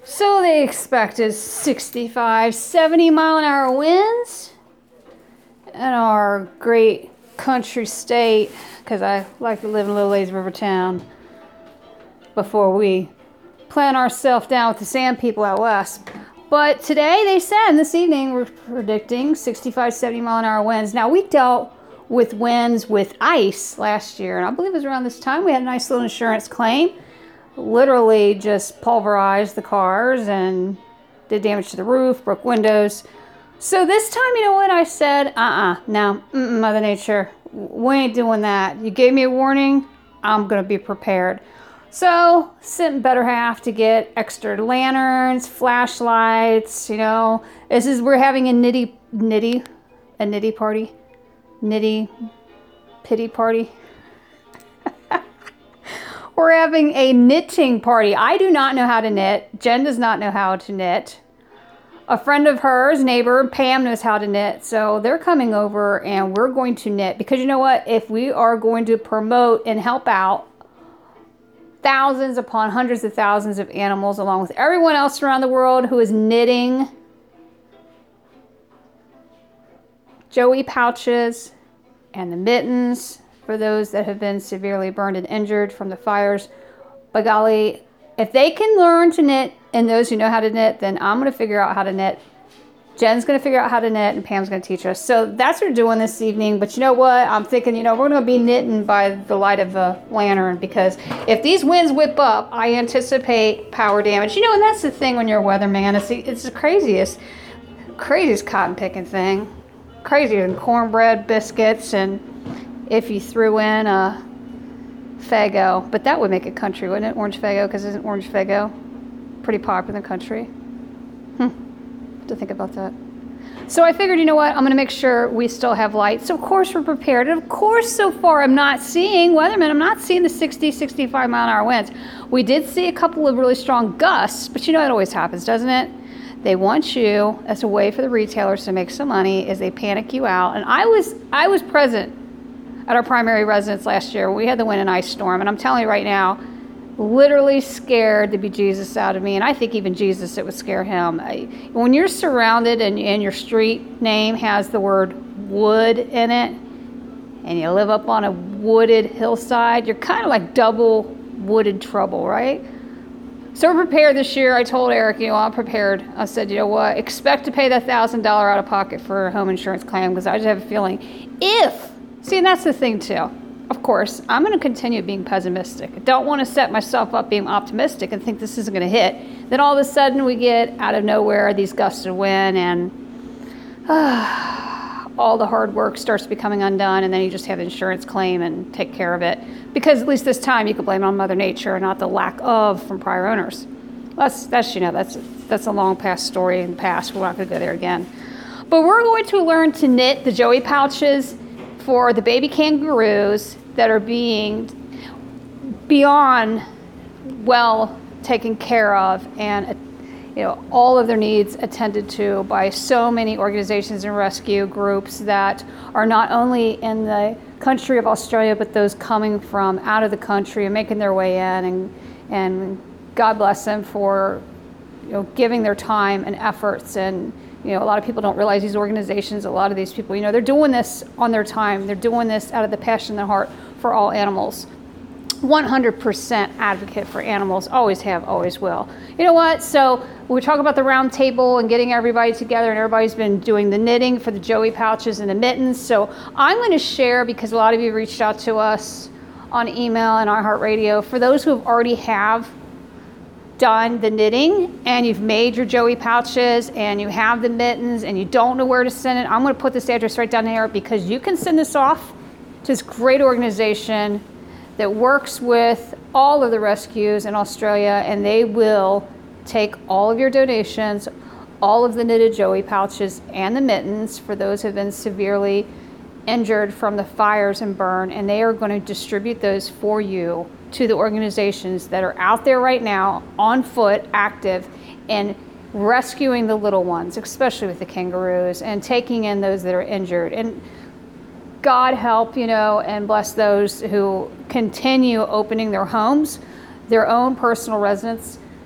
So they expected 65, 70 mile an hour winds in our great country state, because I like to live in Little Lazy River town before we plant ourselves down with the sand people out west. But today they said, this evening, we're predicting 65, 70 mile an hour winds. Now, we dealt with winds with ice last year, and I believe it was around this time we had a nice little insurance claim. Literally just pulverized the cars and did damage to the roof, broke windows. So this time, you know what I said? No, Mother Nature, we ain't doing that. You gave me a warning, I'm gonna be prepared. So, sent better half to get extra lanterns, flashlights, you know. We're having a nitty pity party. We're having a knitting party. I do not know how to knit. Jen does not know how to knit. A friend of hers, neighbor, Pam, knows how to knit. So they're coming over and we're going to knit. Because you know what? If we are going to promote and help out thousands upon hundreds of thousands of animals, along with everyone else around the world who is knitting Joey pouches and the mittens for those that have been severely burned and injured from the fires. By golly, if they can learn to knit, and those who know how to knit, then I'm going to figure out how to knit. Jen's going to figure out how to knit, and Pam's going to teach us. So that's what we're doing this evening. But you know what? I'm thinking, we're going to be knitting by the light of a lantern, because if these winds whip up, I anticipate power damage. And that's the thing when you're a weatherman. It's the craziest cotton picking thing. Crazier than cornbread, biscuits, and if you threw in a Faygo. But that would make it country, wouldn't it? Orange Faygo, because isn't Orange Faygo pretty popular in the country? To think about that. So I figured, I'm going to make sure we still have light. So of course we're prepared. And of course, so far I'm not seeing the 60, 65 mile an hour winds. We did see a couple of really strong gusts, but it always happens, doesn't it? They want you, as a way for the retailers to make some money, is they panic you out. And I was present at our primary residence last year. We had the wind and ice storm, and I'm telling you right now, literally scared the bejesus out of me. And I think even Jesus, it would scare him. When you're surrounded and your street name has the word wood in it, and you live up on a wooded hillside, you're kind of like double wooded trouble, right? So we're prepared this year. I told Eric, I'm prepared. I said, expect to pay that $1,000 out of pocket for a home insurance claim, because I just have a feeling and that's the thing too. Of course, I'm going to continue being pessimistic. I don't want to set myself up being optimistic and think this isn't going to hit. Then all of a sudden we get out of nowhere these gusts of wind, and all the hard work starts becoming undone, and then you just have an insurance claim and take care of it. Because at least this time you can blame it on Mother Nature, not the lack of from prior owners. That's a long past story in the past. We're not going to go there again. But we're going to learn to knit the Joey pouches for the baby kangaroos that are being beyond well taken care of, and all of their needs attended to by so many organizations and rescue groups that are not only in the country of Australia, but those coming from out of the country and making their way in, and God bless them for giving their time and efforts. And a lot of people don't realize these organizations, a lot of these people, they're doing this on their time. They're doing this out of the passion in their heart for all animals. 100% advocate for animals, always have, always will. You know what? So we talk about the round table and getting everybody together, and everybody's been doing the knitting for the Joey pouches and the mittens. So I'm going to share, because a lot of you reached out to us on email and iHeartRadio. For those who have already done the knitting and you've made your Joey pouches and you have the mittens and you don't know where to send it, I'm going to put this address right down here, because you can send this off to this great organization that works with all of the rescues in Australia, and they will take all of your donations, all of the knitted Joey pouches and the mittens for those who have been severely injured from the fires and burn, and they are going to distribute those for you to the organizations that are out there right now on foot, active, and rescuing the little ones, especially with the kangaroos, and taking in those that are injured. And God help, and bless those who continue opening their homes, their own personal residence,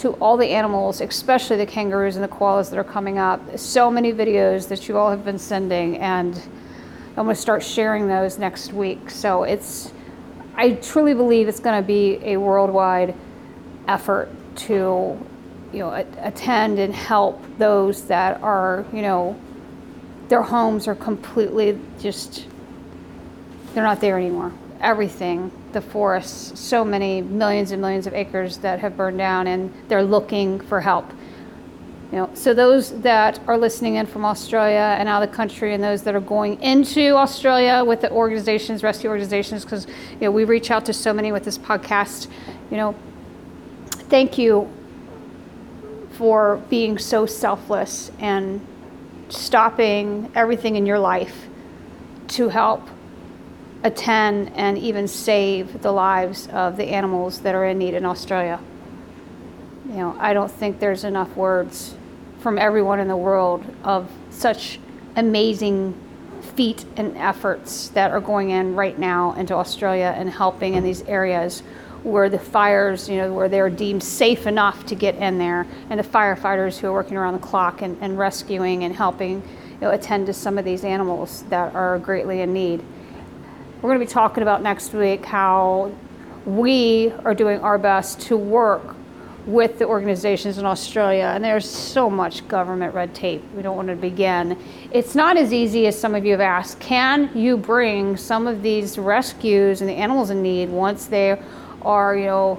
to all the animals, especially the kangaroos and the koalas that are coming up. So many videos that you all have been sending, and I'm going to start sharing those next week. So I truly believe it's going to be a worldwide effort to, attend and help those that are, their homes are completely just, they're not there anymore. Everything, the forests, so many millions and millions of acres that have burned down, and they're looking for help. So those that are listening in from Australia and out of the country, and those that are going into Australia with the organizations, rescue organizations, because we reach out to so many with this podcast. Thank you for being so selfless and stopping everything in your life to help attend and even save the lives of the animals that are in need in Australia. I don't think there's enough words from everyone in the world of such amazing feat and efforts that are going in right now into Australia and helping in these areas where the fires, where they're deemed safe enough to get in there, and the firefighters who are working around the clock and rescuing and helping attend to some of these animals that are greatly in need. We're going to be talking about next week how we are doing our best to work with the organizations in Australia, and there's so much government red tape. We don't want to begin. It's not as easy as some of you have asked. Can you bring some of these rescues and the animals in need once they are,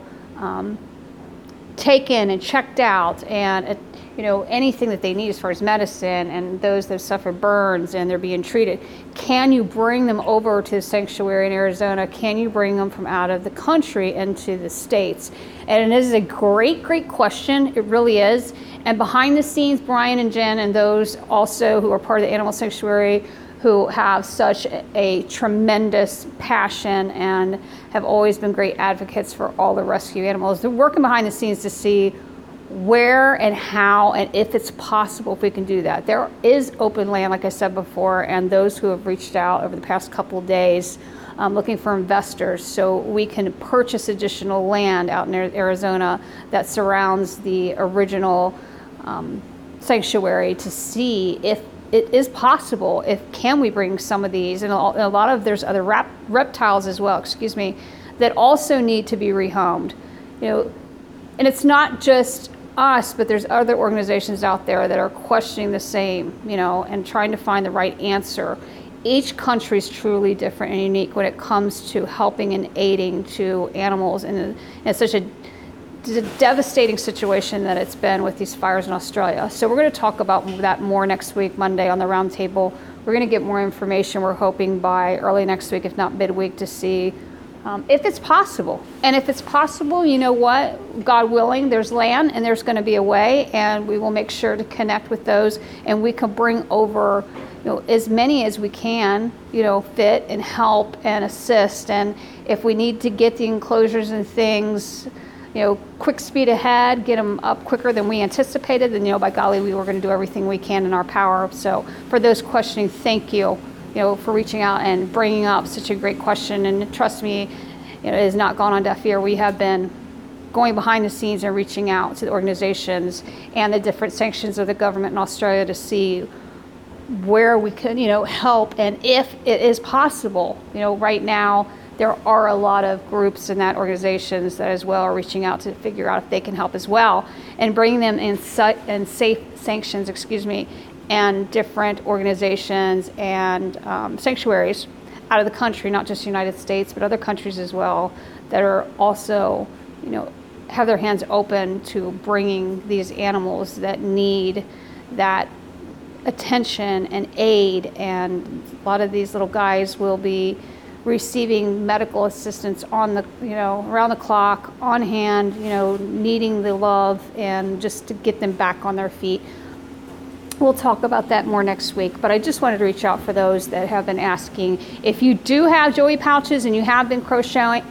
taken and checked out, and anything that they need as far as medicine, and those that suffer burns and they're being treated? Can you bring them over to the sanctuary in Arizona? Can you bring them from out of the country into the States? And it is a great, great question. It really is. And behind the scenes, Brian and Jen and those also who are part of the Animal Sanctuary, who have such a tremendous passion and have always been great advocates for all the rescue animals, they're working behind the scenes to see where and how and if it's possible if we can do that. There is open land, like I said before, and those who have reached out over the past couple of days looking for investors so we can purchase additional land out in Arizona that surrounds the original sanctuary to see if it is possible, can we bring some of these, and a lot of there's other reptiles as well, that also need to be rehomed. And it's not just us, but there's other organizations out there that are questioning the same, and trying to find the right answer. Each country is truly different and unique when it comes to helping and aiding to animals in such a devastating situation that it's been with these fires in Australia. So we're going to talk about that more next week, Monday, on the roundtable. We're going to get more information, we're hoping, by early next week, if not midweek, to see if it's possible. And if it's possible, you know what? God willing, there's land and there's going to be a way, and we will make sure to connect with those, and we can bring over as many as we can, fit and help and assist. And if we need to get the enclosures and things, quick speed ahead, get them up quicker than we anticipated, then, by golly, we were going to do everything we can in our power. So for those questioning, thank you, for reaching out and bringing up such a great question. And trust me, it has not gone on deaf ear. We have been going behind the scenes and reaching out to the organizations and the different sanctions of the government in Australia to see where we can, help, and if it is possible. Right now, there are a lot of groups and that organizations that as well are reaching out to figure out if they can help as well, and bring them in safe sanctions, and different organizations and sanctuaries out of the country, not just the United States, but other countries as well, that are also, have their hands open to bringing these animals that need that attention and aid. And a lot of these little guys will be receiving medical assistance on the, around the clock, on hand, needing the love, and just to get them back on their feet. We'll talk about that more next week, but I just wanted to reach out for those that have been asking. If you do have joey pouches and you have been crocheting,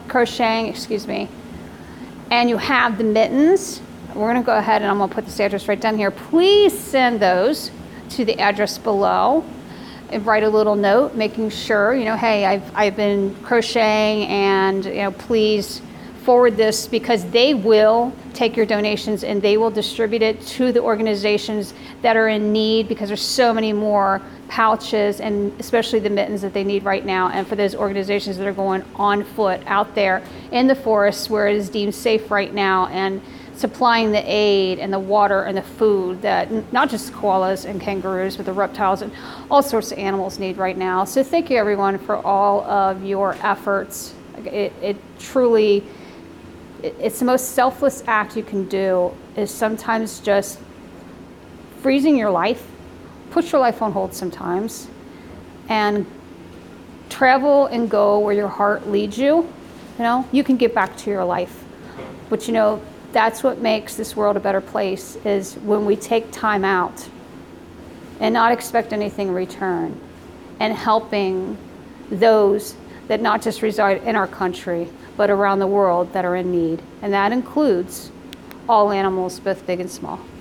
and you have the mittens, we're going to go ahead and I'm going to put this address right down here. Please send those to the address below and write a little note making sure, hey, I've been crocheting, and please forward this, because they will take your donations and they will distribute it to the organizations that are in need, because there's so many more pouches and especially the mittens that they need right now. And for those organizations that are going on foot out there in the forests where it is deemed safe right now, and supplying the aid and the water and the food that not just koalas and kangaroos, but the reptiles and all sorts of animals need right now. So thank you everyone for all of your efforts. It truly, it's the most selfless act you can do, is sometimes just freezing your life, put your life on hold sometimes, and travel and go where your heart leads you. You know, you can get back to your life. But you know, that's what makes this world a better place, is when we take time out and not expect anything in return, and helping those that not just reside in our country, but around the world that are in need. And that includes all animals, both big and small.